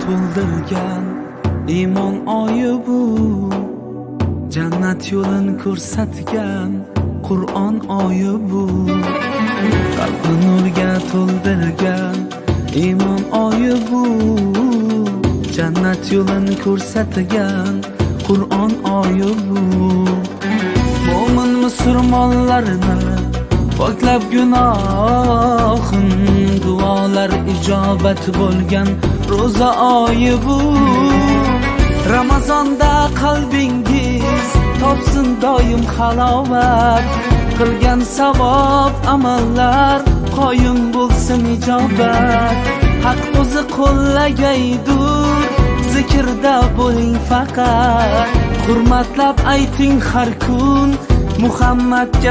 to'ldirgan iymon oyi bu, jannat yo'lin ko'rsatgan Qur'on oyi bu, qalbni nurga to'ldirgan iymon oyi bu, jannat yo'lin ko'rsatgan Qur'on oyi bu. Mo'min musulmonlarni poklab gunohin, duolar ijobat bo'lgan ro'za oyi bu. Ramazonda qalbingiz topsin doim halovat, qilgan savob amallar qoyim bo'lsin ijobat. Haq o'zi qo'llagaydur, zikrda bo'ling faqat, hurmatlab ayting har kun Muhammadga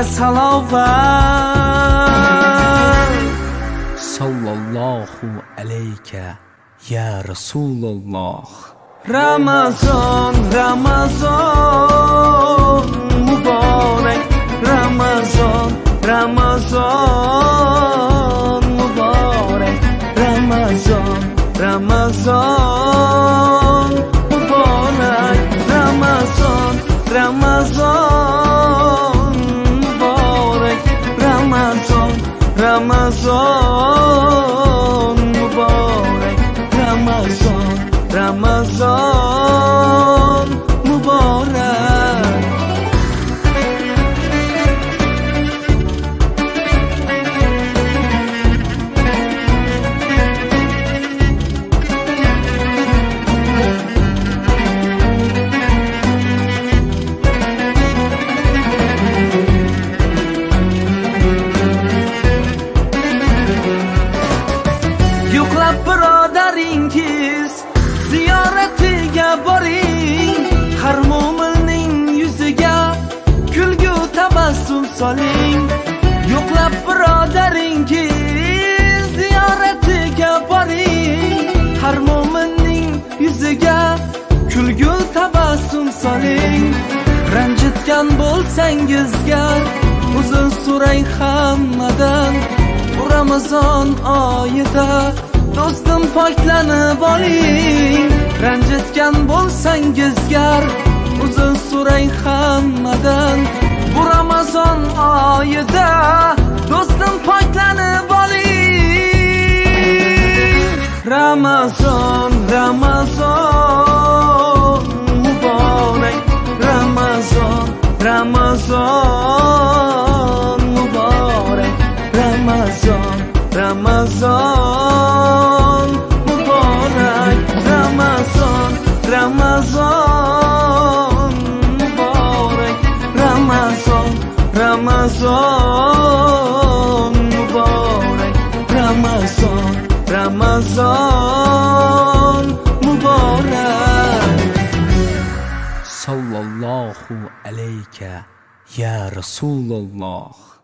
salovat. Sallallohu alayka ya Rasululloh. Ramazon, Ramazon muborak, Ramazon, Ramazon muborak, Ramazon, Ramazon muborak, Ramazon, Ramazon muborak, Ramazon, Ramazon muborak, Ramazon, Ramazon muborak. Yo'qlab birodaringiz ziyoratiga boring, har mo'minning yuziga kulgu tabassum soling. Yo'qlab birodaringiz ziyoratiga boring, har mo'minning yuziga kulgu tabassum soling. Ranjitgan bo'lsangizga uzr so'rang hammadan, bu Ramazon oyida do'stim poklanib oling. Ranjitgan bo'lsangizga uzr so'rang hammadan, bu Ramazon oyida do'stim poklanib oling. Ramazon, Ramazon muborak, Ramazon, Ramazon muborak, Ramazon, Ramazon muborak, Ramazon, Ramazon muborak, Ramazon, Ramazon muborak, Ramazon, Ramazon muborak. Sallallohu alayka ya Rasululloh.